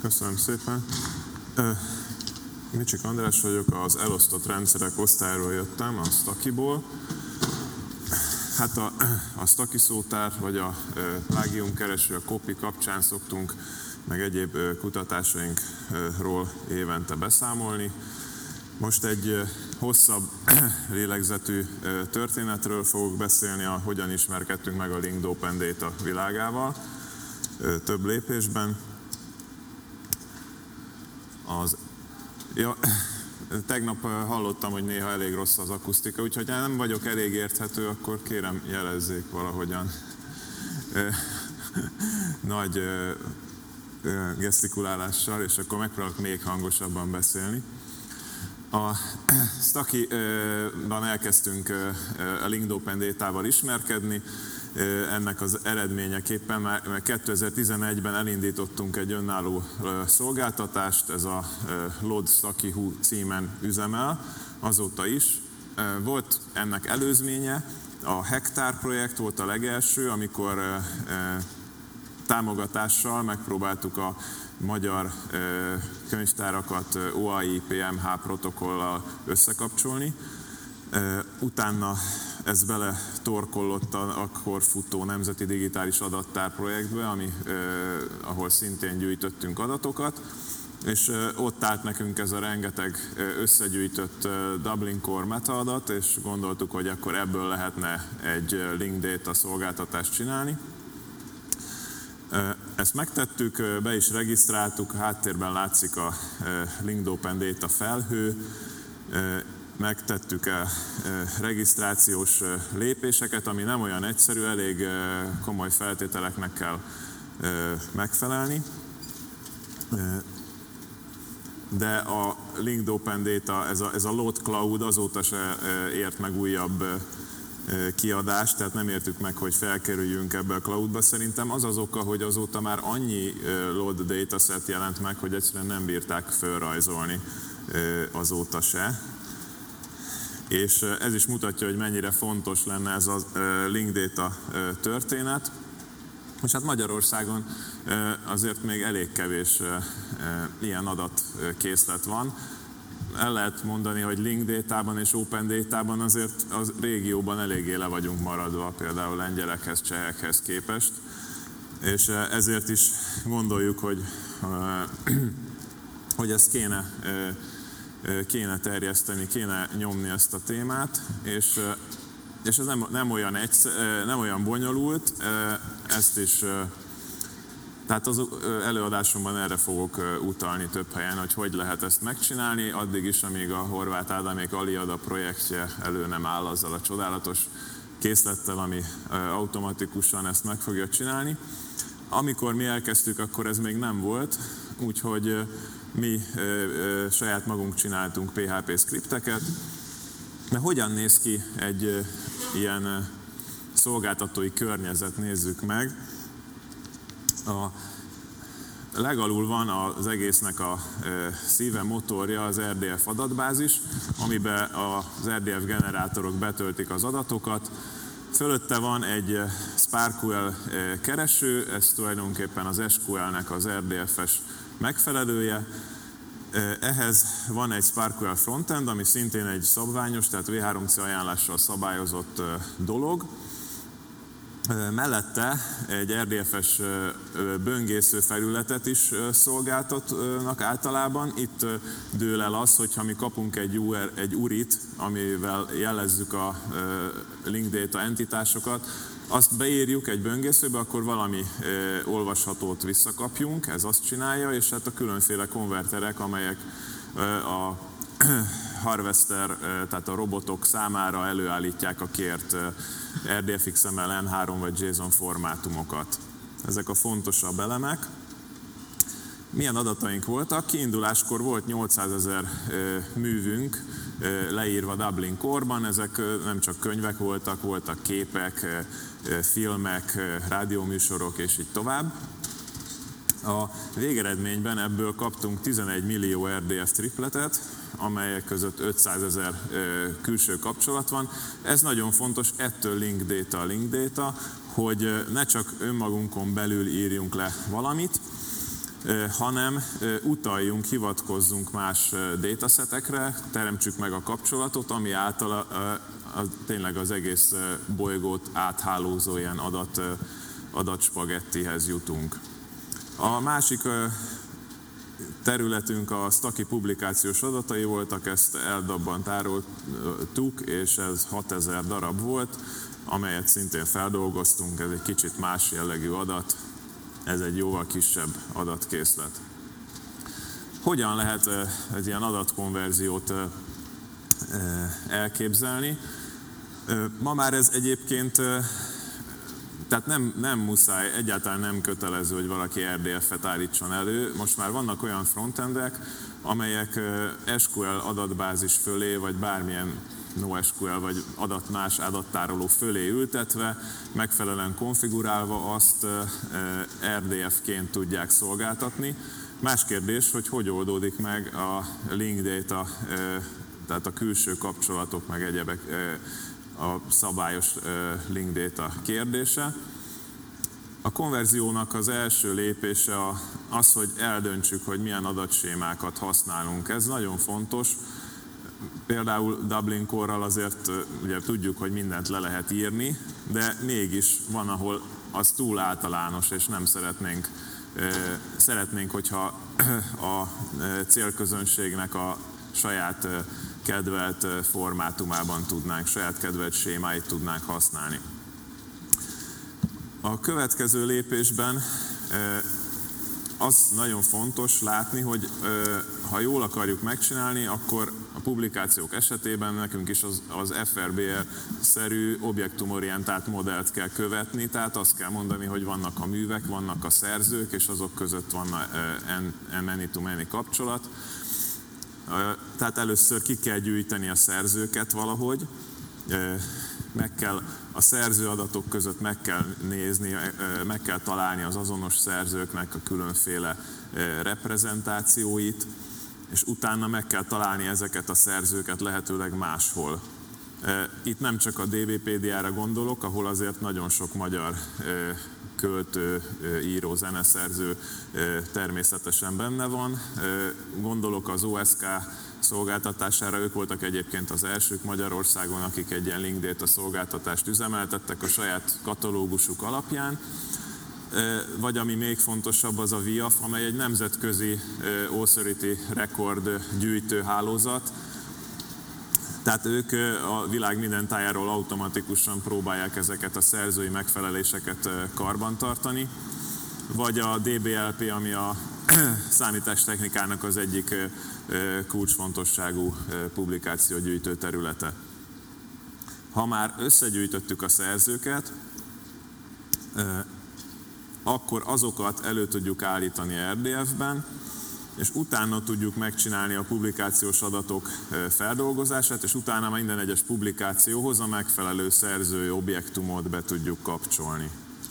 Köszönöm szépen. Micsik András vagyok, az elosztott rendszerek osztályról jöttem, a Stackyból. Hát a Stacky szótár, vagy a plágiumkereső, a copy kapcsán szoktunk, meg egyéb kutatásainkról évente beszámolni. Most egy hosszabb lélegzetű történetről fogok beszélni, hogyan ismerkedtünk meg a Linked Open Data világával, több lépésben. Tegnap hallottam, hogy néha elég rossz az akusztika, úgyhogy ha nem vagyok elég érthető, akkor kérem jelezzék valahogyan nagy gesztikulálással, és akkor megpróbálok még hangosabban beszélni. A Stacky-ban elkezdtünk a Linked Open Data-val ismerkedni. Ennek az eredményeképpen már 2011-ben elindítottunk egy önálló szolgáltatást, ez a Load Stacky Who címen üzemel, azóta is. Volt ennek előzménye, a Hektár projekt volt a legelső, amikor támogatással megpróbáltuk a magyar könyvtárakat OAI PMH protokollal összekapcsolni. Utána ez bele torkollott a akkor futó Nemzeti Digitális Adattár projektbe, ahol szintén gyűjtöttünk adatokat, és ott állt nekünk ez a rengeteg összegyűjtött Dublin Core metaadat, és gondoltuk, hogy akkor ebből lehetne egy Linked Data szolgáltatást csinálni. Ezt megtettük, be is regisztráltuk, háttérben látszik a Linked Open Data felhő, megtettük a regisztrációs lépéseket, ami nem olyan egyszerű, elég komoly feltételeknek kell megfelelni. De a Linked Open Data, ez a Load Cloud azóta se ért meg újabb kiadást, tehát nem értük meg, hogy felkerüljünk ebbe a cloudba. Szerintem az az oka, hogy azóta már annyi load dataset jelent meg, hogy egyszerűen nem bírták fölrajzolni azóta se. És ez is mutatja, hogy mennyire fontos lenne ez a Linked Data történet. És hát Magyarországon azért még elég kevés ilyen adatkészlet van. El lehet mondani, hogy Linked Data-ban és Open Data-ban azért a régióban eléggé le vagyunk maradva, például lengyelekhez, csehekhez képest. És ezért is gondoljuk, hogy ezt kéne terjeszteni, kéne nyomni ezt a témát, és ez nem olyan bonyolult, ezt is, tehát az előadásomban erre fogok utalni több helyen, hogy lehet ezt megcsinálni, addig is, amíg a Horváth Ádámék Aliada projektje elő nem áll azzal a csodálatos készlettel, ami automatikusan ezt meg fogja csinálni. Amikor mi elkezdtük, akkor ez még nem volt, úgyhogy mi saját magunk csináltunk PHP skripteket. De hogyan néz ki egy ilyen szolgáltatói környezet, nézzük meg. A legalul van az egésznek a szíve, motorja, az RDF adatbázis, amiben az RDF generátorok betöltik az adatokat. Fölötte van egy SparkQL kereső, ez tulajdonképpen az SQL-nek az RDF-es megfelelője. Ehhez van egy SparkQL frontend, ami szintén egy szabványos, tehát V3C ajánlással szabályozott dolog. Mellette egy RDF-es böngésző felületet is szolgáltatnak általában. Itt dől el az, hogyha mi kapunk egy URI-t, amivel jelezzük a Linked Data entitásokat, azt beírjuk egy böngészőbe, akkor valami olvashatót visszakapjunk, ez azt csinálja, és hát a különféle konverterek, amelyek a harvester, tehát a robotok számára előállítják a kért RDF-XML, N3 vagy JSON formátumokat. Ezek a fontosabb elemek. Milyen adataink voltak? Kiinduláskor volt 800 000 művünk leírva Dublin Core-ban, ezek nem csak könyvek voltak képek, filmek, rádióműsorok és így tovább. A végeredményben ebből kaptunk 11 millió RDF tripletet, amelyek között 500 000 külső kapcsolat van. Ez nagyon fontos, ettől Linked Data, hogy ne csak önmagunkon belül írjunk le valamit, hanem utaljunk, hivatkozzunk más datasetekre, teremtsük meg a kapcsolatot, ami által tényleg az egész bolygót áthálózó ilyen adatspagettihez jutunk. A másik területünk a Staki publikációs adatai voltak, ezt eldabban tároltuk, és ez 6000 darab volt, amelyet szintén feldolgoztunk, ez egy kicsit más jellegű adat, ez egy jóval kisebb adatkészlet. Hogyan lehet egy ilyen adatkonverziót elképzelni? Ma már ez egyébként, tehát nem muszáj, egyáltalán nem kötelező, hogy valaki RDF-et állítson elő. Most már vannak olyan frontendek, amelyek SQL adatbázis fölé, vagy bármilyen NoSQL vagy más adattároló fölé ültetve, megfelelően konfigurálva azt RDF-ként tudják szolgáltatni. Más kérdés, hogy oldódik meg a link data, tehát a külső kapcsolatok, meg egyebek, a szabályos link data kérdése. A konverziónak az első lépése az, hogy eldöntsük, hogy milyen adatsémákat használunk. Ez nagyon fontos. Például Dublin Core-ral azért ugye tudjuk, hogy mindent le lehet írni, de mégis van, ahol az túl általános, és nem szeretnénk, hogyha a célközönségnek a saját kedvelt formátumában tudnánk, saját kedvelt sémáit tudnánk használni. A következő lépésben az nagyon fontos látni, hogy ha jól akarjuk megcsinálni, akkor a publikációk esetében nekünk is az FRBR-szerű objektumorientált modellt kell követni, tehát azt kell mondani, hogy vannak a művek, vannak a szerzők, és azok között van many-to-many kapcsolat. Tehát először ki kell gyűjteni a szerzőket valahogy, a szerzőadatok között meg kell nézni, meg kell találni az azonos szerzőknek a különféle reprezentációit, és utána meg kell találni ezeket a szerzőket lehetőleg máshol. Itt nem csak a DBPDA-ra gondolok, ahol azért nagyon sok magyar költő, író, zeneszerző természetesen benne van. Gondolok az OSK szolgáltatására, ők voltak egyébként az elsők Magyarországon, akik egy ilyen link data szolgáltatást üzemeltettek a saját katalógusuk alapján. Vagy ami még fontosabb, az a VIAF, amely egy nemzetközi Authority Record gyűjtő hálózat. Tehát ők a világ minden tájáról automatikusan próbálják ezeket a szerzői megfeleléseket karbantartani. Vagy a DBLP, ami a számítástechnikának az egyik kulcsfontosságú publikációgyűjtő területe. Ha már összegyűjtöttük a szerzőket, akkor azokat elő tudjuk állítani RDF-ben, és utána tudjuk megcsinálni a publikációs adatok feldolgozását, és utána minden egyes publikációhoz a megfelelő szerzői objektumot be tudjuk kapcsolni.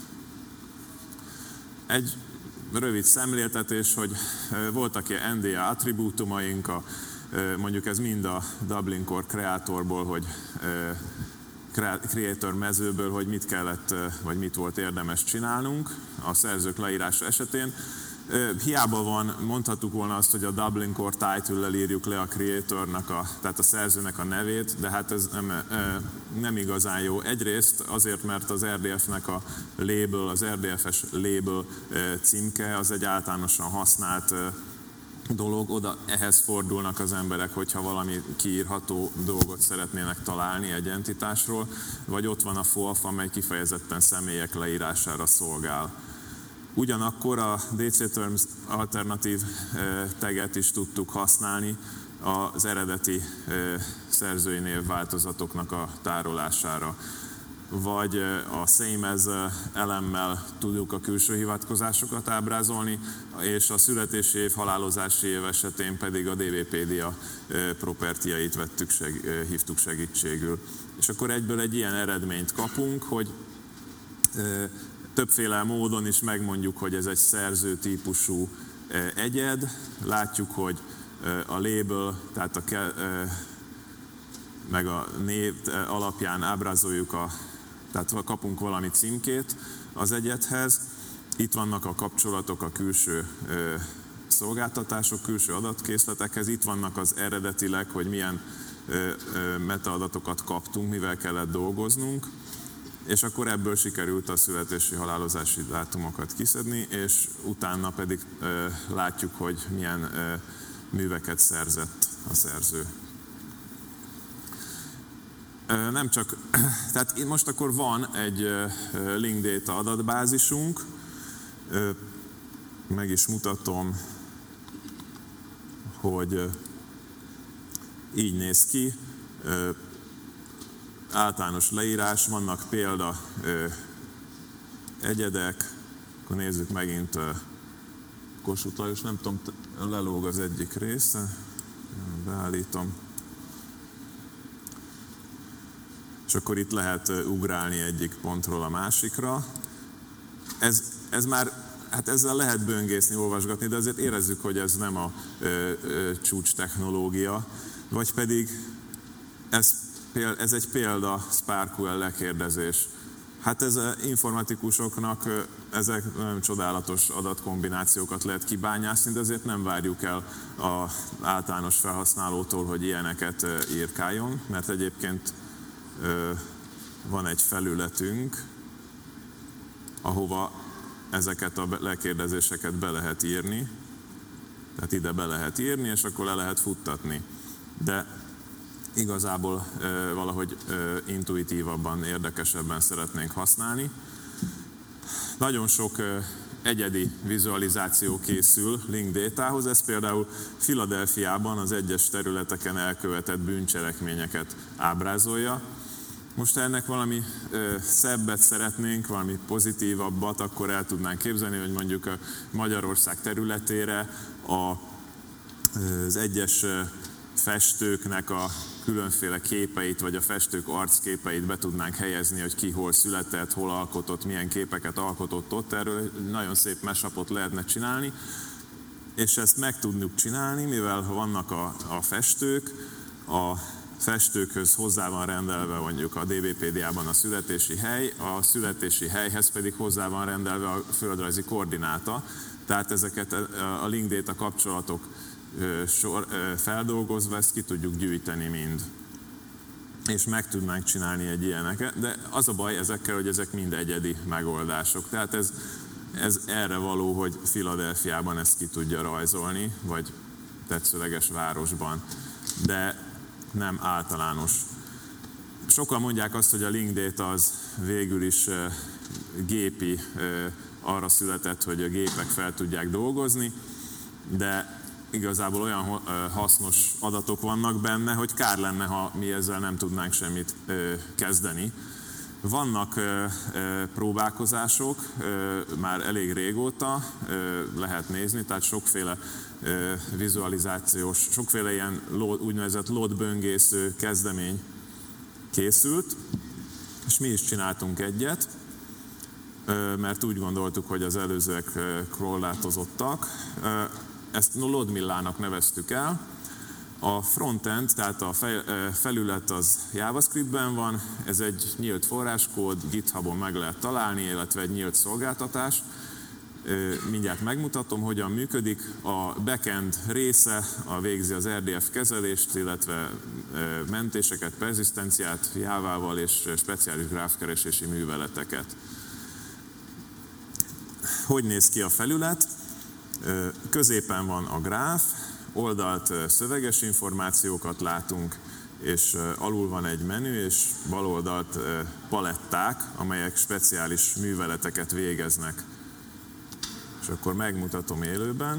Egy rövid szemléltetés, hogy voltak ilyen NDA attribútumaink, mondjuk ez mind a Dublin Core kreatorból, hogy creator mezőből, hogy mit kellett, vagy mit volt érdemes csinálnunk a szerzők leírása esetén. Hiába van, mondhattuk volna azt, hogy a Dublin Core title-lel írjuk le a creatornak, tehát a szerzőnek a nevét, de hát ez nem igazán jó. Egyrészt azért, mert az RDF-nek a label, az RDF-es label címke, az egy általánosan használt dolog, ehhez fordulnak az emberek, hogyha valami kiírható dolgot szeretnének találni egy entitásról, vagy ott van a FOAF, amely kifejezetten személyek leírására szolgál. Ugyanakkor a DC Terms alternatív taget is tudtuk használni az eredeti szerzői név változatoknak a tárolására. Vagy a same as elemmel tudjuk a külső hivatkozásokat ábrázolni, és a születési év, halálozási év esetén pedig a DBPDA propertyjait hívtuk segítségül. És akkor egyből egy ilyen eredményt kapunk, hogy többféle módon is megmondjuk, hogy ez egy szerző típusú egyed. Látjuk, hogy a label, tehát meg a név alapján ábrázoljuk, tehát kapunk valami címkét az egyedhez, Itt vannak a kapcsolatok a külső szolgáltatások, külső adatkészletekhez, itt vannak az eredetileg, hogy milyen metaadatokat kaptunk, mivel kellett dolgoznunk, és akkor ebből sikerült a születési, halálozási dátumokat kiszedni, és utána pedig látjuk, hogy milyen műveket szerzett a szerző. Nem csak, tehát most akkor van egy Linkdata adatbázisunk, meg is mutatom, hogy így néz ki, általános leírás, vannak példa egyedek, akkor nézzük megint Kossuth Lajos, nem tudom, lelóg az egyik része, beállítom. És akkor itt lehet ugrálni egyik pontról a másikra. Ez már, hát ezzel lehet böngészni, olvasgatni, de azért érezzük, hogy ez nem a csúcs technológia, vagy pedig ez egy példa SPARQL lekérdezés. Hát ez informatikusoknak ezek nagyon csodálatos adatkombinációkat lehet kibányászni, de azért nem várjuk el az általános felhasználótól, hogy ilyeneket írkáljon, mert egyébként van egy felületünk, ahova ezeket a lekérdezéseket be lehet írni, tehát ide be lehet írni, és akkor le lehet futtatni. De igazából valahogy intuitívabban, érdekesebben szeretnénk használni. Nagyon sok egyedi vizualizáció készül Linkdata-hoz, ez például Philadelphiában az egyes területeken elkövetett bűncselekményeket ábrázolja. Most ha ennek valami szebbet szeretnénk, valami pozitívabbat, akkor el tudnánk képzelni, hogy mondjuk a Magyarország területére az egyes festőknek a különféle képeit, vagy a festők arcképeit be tudnánk helyezni, hogy ki hol született, hol alkotott, milyen képeket alkotott ott. Erről nagyon szép mashup-ot lehetne csinálni, és ezt meg tudjuk csinálni, mivel vannak a festők, a festőkhöz hozzá van rendelve mondjuk a DB-pédiában a születési hely, a születési helyhez pedig hozzá van rendelve a földrajzi koordináta, tehát ezeket a Linkdata kapcsolatok feldolgozva ezt ki tudjuk gyűjteni mind. És meg tudnánk csinálni egy ilyeneket, de az a baj ezekkel, hogy ezek mind egyedi megoldások. Tehát ez erre való, hogy Philadelphiában ezt ki tudja rajzolni, vagy tetszőleges városban, de nem általános. Sokan mondják azt, hogy a Linkdata az végül is gépi, arra született, hogy a gépek fel tudják dolgozni, de igazából olyan hasznos adatok vannak benne, hogy kár lenne, ha mi ezzel nem tudnánk semmit kezdeni. Vannak próbálkozások, már elég régóta lehet nézni, tehát sokféle vizualizációs, sokféle ilyen úgynevezett load-böngésző kezdemény készült, és mi is csináltunk egyet, mert úgy gondoltuk, hogy az előzőek korlátozottak. Ezt LoadMillának neveztük el. A frontend, tehát a felület az JavaScriptben van, ez egy nyílt forráskód, GitHubon meg lehet találni, illetve egy nyílt szolgáltatás. Mindjárt megmutatom, hogyan működik. A backend része végzi az RDF kezelést, illetve mentéseket, perzisztenciát Jávával és speciális grafkeresési műveleteket. Hogy néz ki a felület? Középen van a gráf, oldalt szöveges információkat látunk, és alul van egy menü, és bal oldalt paletták, amelyek speciális műveleteket végeznek. És akkor megmutatom élőben.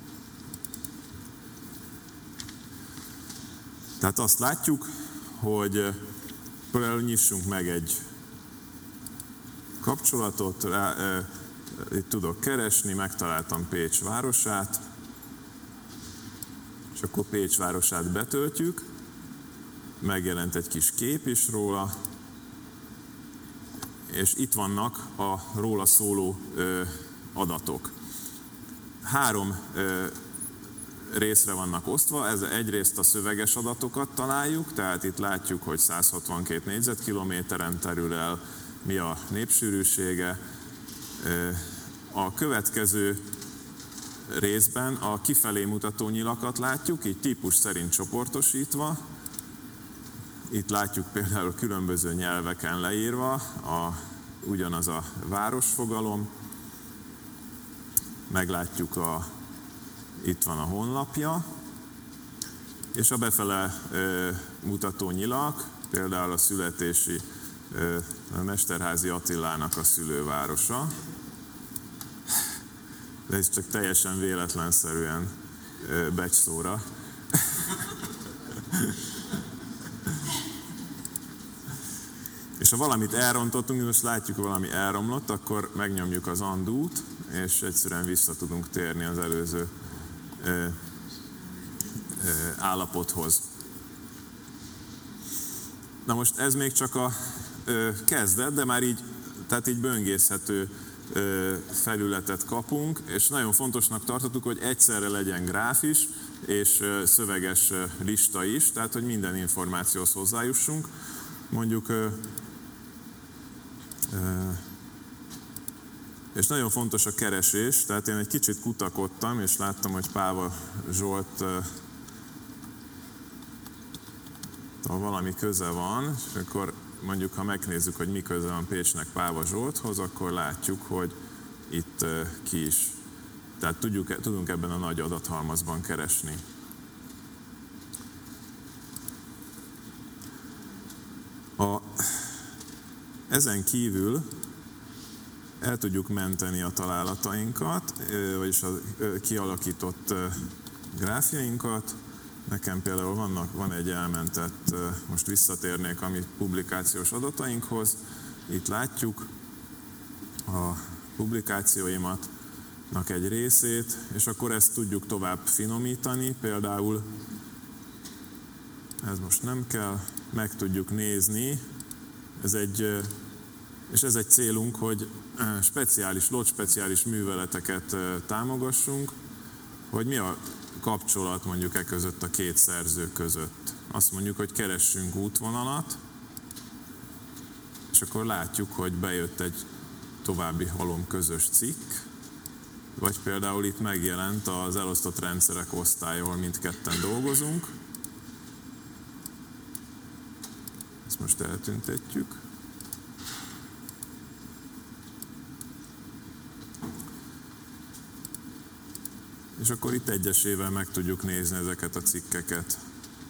Tehát azt látjuk, hogy például nyissunk meg egy kapcsolatot, itt tudok keresni, megtaláltam Pécs városát, és akkor Pécs városát betöltjük, megjelent egy kis kép is róla, és itt vannak a róla szóló adatok. 3 részre vannak osztva, ez egyrészt a szöveges adatokat találjuk, tehát itt látjuk, hogy 162 négyzetkilométeren terül el, mi a népsűrűsége. A következő részben a kifelé mutató nyilakat látjuk, így típus szerint csoportosítva. Itt látjuk például különböző nyelveken leírva ugyanaz a városfogalom. Meglátjuk, itt van a honlapja, és a befele mutató nyilak, például a születési Mesterházy Attilának a szülővárosa. De ez csak teljesen véletlenszerűen becsszóra. És ha valamit elrontottunk, most látjuk, valami elromlott, akkor megnyomjuk az undo-t, és egyszerűen vissza tudunk térni az előző állapothoz. Na most ez még csak a kezdet, de már így böngészhető felületet kapunk, és nagyon fontosnak tartottuk, hogy egyszerre legyen gráf is, és szöveges lista is, tehát hogy minden információhoz hozzájussunk. Mondjuk, és nagyon fontos a keresés, tehát én egy kicsit kutakodtam, és láttam, hogy Páva Zsolt valami köze van, és akkor mondjuk, ha megnézzük, hogy mi köze van Pécsnek Páva Zsolthoz, akkor látjuk, hogy itt ki is. Tehát tudunk ebben a nagy adathalmazban keresni. Ezen kívül el tudjuk menteni a találatainkat, vagyis a kialakított gráfjainkat. Nekem például van egy elmentett, most visszatérnék a mi publikációs adatainkhoz. Itt látjuk a publikációimatnak egy részét, és akkor ezt tudjuk tovább finomítani. Például, ez most nem kell, meg tudjuk nézni. Ez egy célunk, hogy speciális műveleteket támogassunk, hogy mi a kapcsolat mondjuk között a két szerző között. Azt mondjuk, hogy keressünk útvonalat, és akkor látjuk, hogy bejött egy további halom közös cikk, vagy például itt megjelent az elosztott rendszerek osztály, ahol mindketten dolgozunk. Ezt most eltüntetjük. És akkor itt egyesével meg tudjuk nézni ezeket a cikkeket.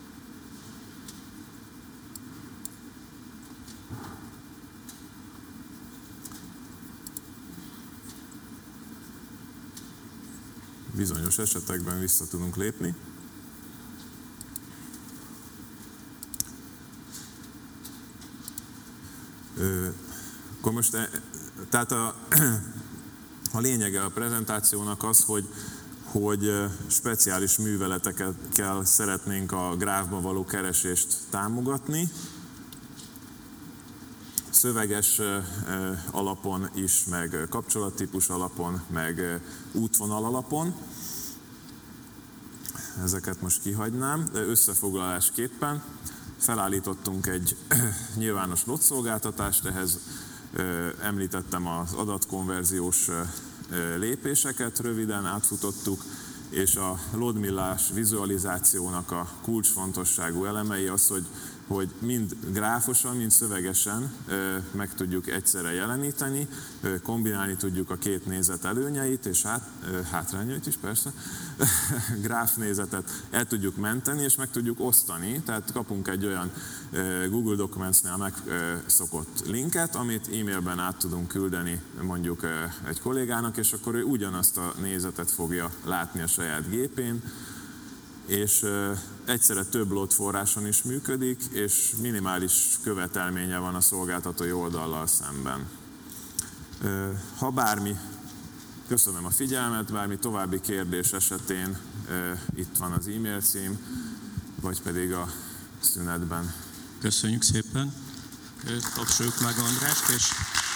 Bizonyos esetekben vissza tudunk lépni. Akkor most, tehát a lényege a prezentációnak az, hogy speciális műveletekkel szeretnénk a gráfba való keresést támogatni. Szöveges alapon is, meg kapcsolattípus alapon, meg útvonal alapon. Ezeket most kihagynám, de összefoglalásképpen felállítottunk egy nyilvános LOT szolgáltatást, ehhez említettem az adatkonverziós lépéseket, röviden átfutottuk, és a loadmillás vizualizációnak a kulcsfontosságú elemei az, hogy mind gráfosan, mind szövegesen meg tudjuk egyszerre jeleníteni, kombinálni tudjuk a két nézet előnyeit, és hátrányait is persze, gráfnézetet el tudjuk menteni, és meg tudjuk osztani, tehát kapunk egy olyan Google Documents-nál megszokott linket, amit e-mailben át tudunk küldeni mondjuk egy kollégának, és akkor ő ugyanazt a nézetet fogja látni a saját gépén, és egyszerre több LOT forráson is működik, és minimális követelménye van a szolgáltatói oldallal szemben. Köszönöm a figyelmet, bármi további kérdés esetén itt van az e-mail cím, vagy pedig a szünetben. Köszönjük szépen, tapsoljuk meg Andrást, és